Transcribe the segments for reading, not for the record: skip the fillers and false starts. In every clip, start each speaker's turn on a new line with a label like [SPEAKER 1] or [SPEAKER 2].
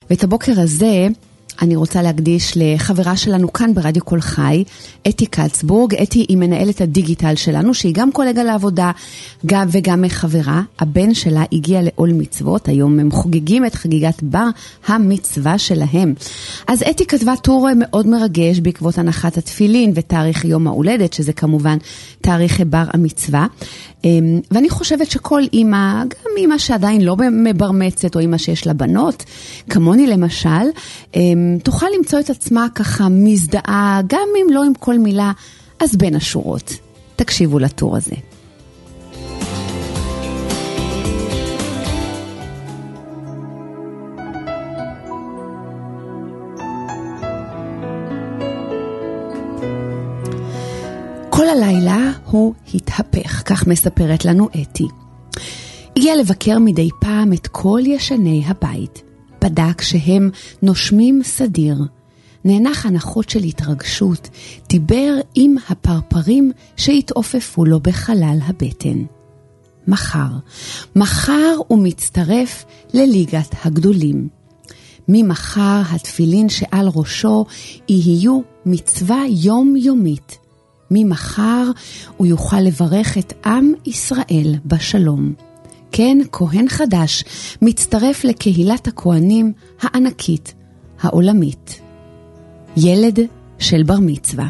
[SPEAKER 1] ואת הבוקר הזה אני רוצה להקדיש לחברה שלנו כאן ברדיו כל חי, אתי קצבורג. אתי היא מנהלת הדיגיטל שלנו, שהיא גם קולגה לעבודה וגם חברה. הבן שלה הגיע לעול מצוות, היום הם חוגגים את חגיגת בר המצווה שלהם. אז אתי כתבה טור מאוד מרגש בעקבות הנחת התפילין ותאריך יום ההולדת, שזה כמובן תאריך בר המצווה. ואני חושבת שכל אימא, גם אימא שעדיין לא מברמצת או אימא שיש לה בנות, כמוני למשל, תוכל למצוא את עצמה ככה מזדהה, גם אם לא עם כל מילה, אז בין השורות. תקשיבו לטור הזה. כל הלילה הוא התהפך, כך מספרת לנו אתי. הגיע לבקר מדי פעם את כל ישני הבית. בדק שהם נושמים סדיר. נהנח הנחות של התרגשות, דיבר עם הפרפרים שהתעופפו לו בחלל הבטן. מחר הוא מצטרף לליגת הגדולים. ממחר התפילין שעל ראשו יהיו מצווה יומיומית. ממחר הוא יוכל לברך את עם ישראל בשלום. כן, כהן חדש מצטרף לקהילת הכהנים הענקית, העולמית. ילד של בר מצווה.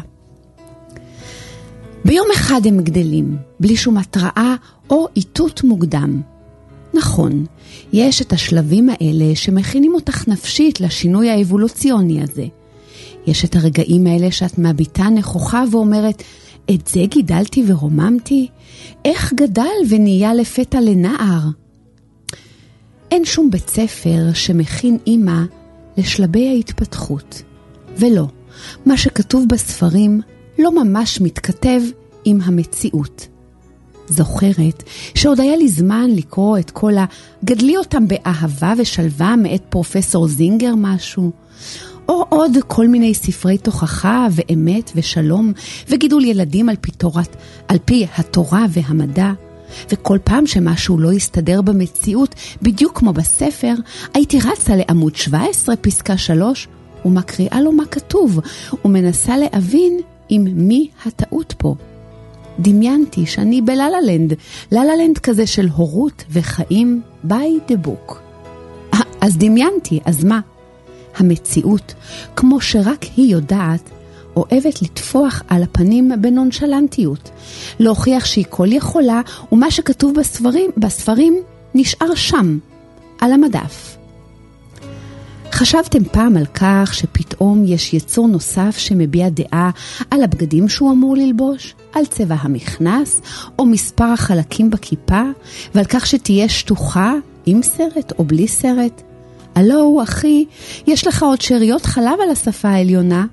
[SPEAKER 1] ביום אחד הם גדלים, בלי שום התראה או איתות מוקדם. נכון, יש את השלבים האלה שמכינים אותך נפשית לשינוי האבולוציוני הזה. יש את הרגעים האלה שאת מביטה נכוחה ואומרת, את זה גידלתי ורוממתי? איך גדל ונהיה לפתע לנער? אין שום בית ספר שמכין אימא לשלבי ההתפתחות. ולא, מה שכתוב בספרים לא ממש מתכתב עם המציאות. זוכרת שעוד היה לי זמן לקרוא את כל גדלי אותם באהבה ושלווה מאת פרופסור זינגר משהו, או עוד כל מיני ספרי תוכחה ואמת ושלום וגידול ילדים על פי התורה והמדע. וכל פעם שמשהו לא יסתדר במציאות בדיוק כמו בספר, הייתי רצה לעמוד 17 פסקה 3 ומקריאה לו מה כתוב ומנסה להבין עם מי הטעות פה. דמיינתי שאני בלללנד, לללנד כזה של הורות וחיים by the book. אז דמיינתי, אז מה? המציאות, כמו שרק היא יודעת, אוהבת לטפוח על הפנים בנונשלנטיות, להוכיח שהיא כל יכולה, ומה שכתוב בספרים נשאר שם, על המדף. חשבתם פעם על כך שפתאום יש יצור נוסף שמביע דעה על הבגדים שהוא אמור ללבוש, על צבע המכנס או מספר החלקים בכיפה, ועל כך שתהיה שטוחה עם סרט או בלי סרט? הלו, אחי, יש לך עוד שאריות חלב על השפה העליונה?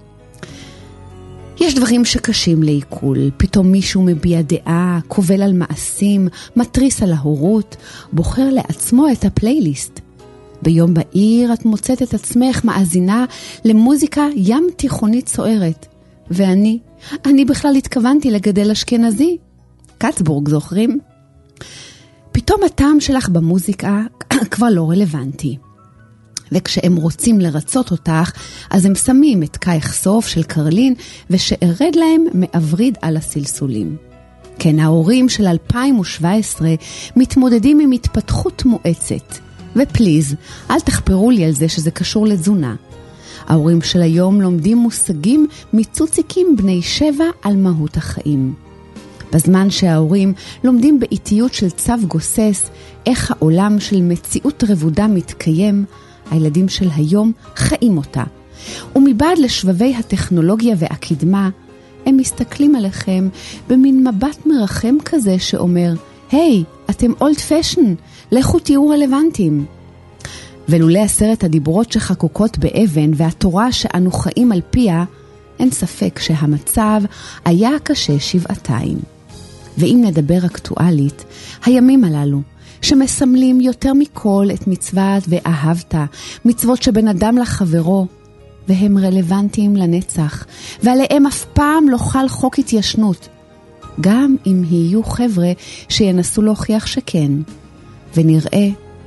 [SPEAKER 1] יש דברים שקשים לעיכול. פתאום מישהו מביע דעה, קובל על מעשים, מטריס על ההורות, בוחר לעצמו את הפלייליסט. ביום בהיר את מוצאת את עצמך מאזינה למוזיקה ים תיכונית סוערת. ואני בכלל התכוונתי לגדל אשכנזי. קצבורג, זוכרים? פתאום הטעם שלך במוזיקה כבר לא רלוונטי. וכשהם רוצים לרצות אותך, אז הם שמים את קייך סוף של קרלין, ושארד להם מעבריד על הסלסולים. כן, ההורים של 2017 מתמודדים עם התפתחות מואצת. ופליז, אל תחפרו לי על זה שזה קשור לתזונה. ההורים של היום לומדים מושגים מצוציקים בני 7 על מהות החיים. בזמן שההורים לומדים באיטיות של צו גוסס איך העולם של מציאות רבודה מתקיים, הילדים של היום חיים אותה. ומבעד לשבבי הטכנולוגיה והקדמה, הם מסתכלים עליכם במין מבט מרחם כזה שאומר, היי, אתם אולד פשן, לכו תהיו רלוונטיים. ולולא 10 הדיברות שחקוקות באבן והתורה שאנו חיים על פיה, אין ספק שהמצב היה קשה שבעתיים. ואם נדבר אקטואלית, הימים הללו, שמסמלים יותר מכל את מצוות ואהבת, מצוות שבין אדם לחברו, והם רלוונטיים לנצח, ועליהם אף פעם לא חל חוק התיישנות, גם אם יהיו חבר'ה שינסו להוכיח שכן. ונראה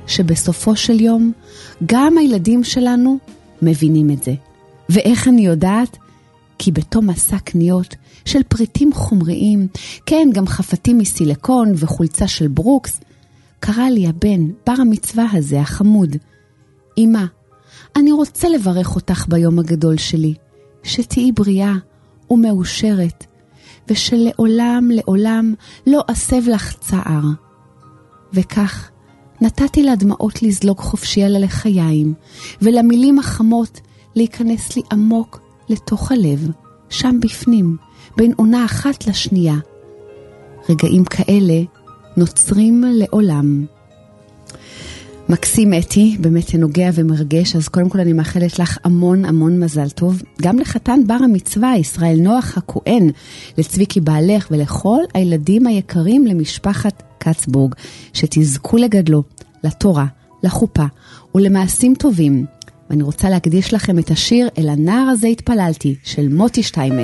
[SPEAKER 1] שבסופו של יום גם הילדים שלנו מבינים את זה. ואיך אני יודעת? כי בתום מסע קניות של פריטים חומריים, כן, גם חפתים מסיליקון וחולצה של ברוקס, קרא לי הבן, בר המצווה הזה, החמוד, אמא, אני רוצה לברך אותך ביום הגדול שלי, שתהי בריאה ומאושרת, ושלעולם לעולם לא אסב לך צער. וכך נתתי לדמעות לזלוג חופשי על הלחיים, ולמילים החמות להיכנס לי עמוק לתוך הלב, שם בפנים, בין עונה אחת לשנייה. רגעים כאלה נוצרים לעולם. מקסים אתי, באמת נוגע ומרגש, אז קודם כל אני מאחלת לך המון המון מזל טוב, גם לחתן בר המצווה, ישראל נוח הכהן, לצביקי בעלך ולכל הילדים היקרים למשפחת קצבורג, שתזכו לגדלו, לתורה, לחופה ולמעשים טובים. ואני רוצה להקדיש לכם את השיר אל הנער הזה התפללתי, של מוטי שטיימץ.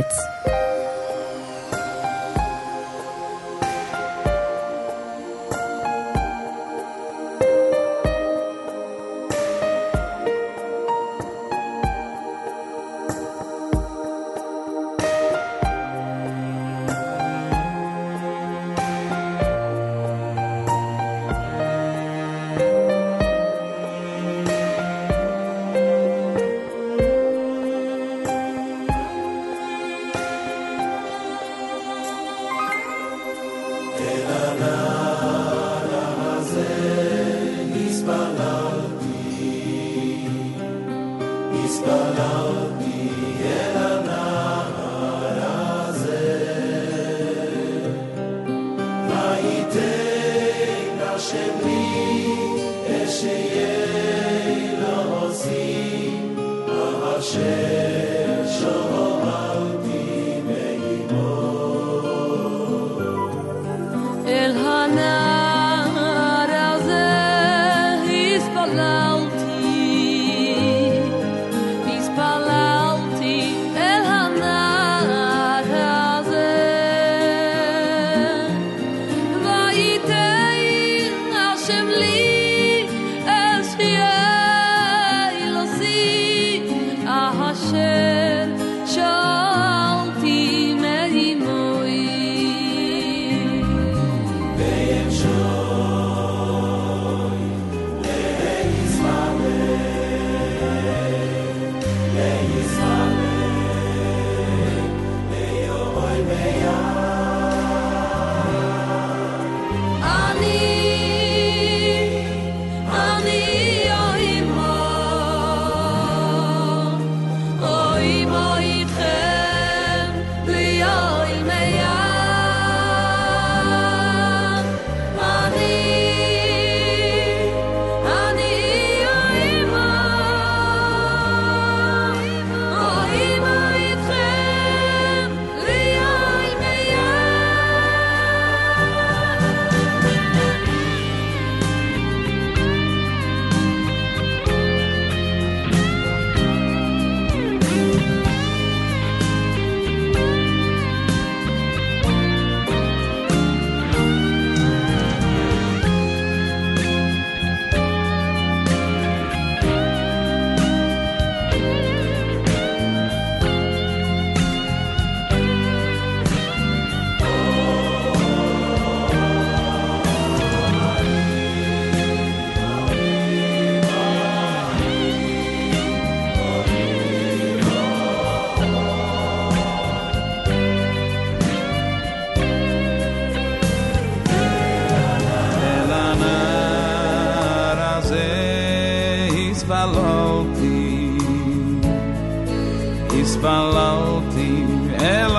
[SPEAKER 2] התפללתי אל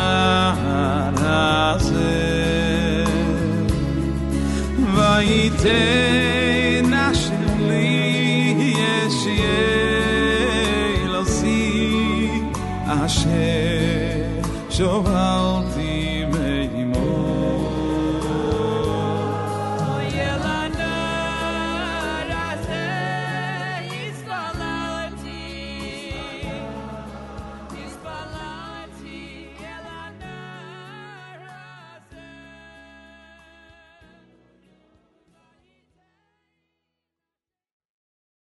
[SPEAKER 2] הנער הזה, וייתן השם לי ישיה אלוהי אשר שואלתי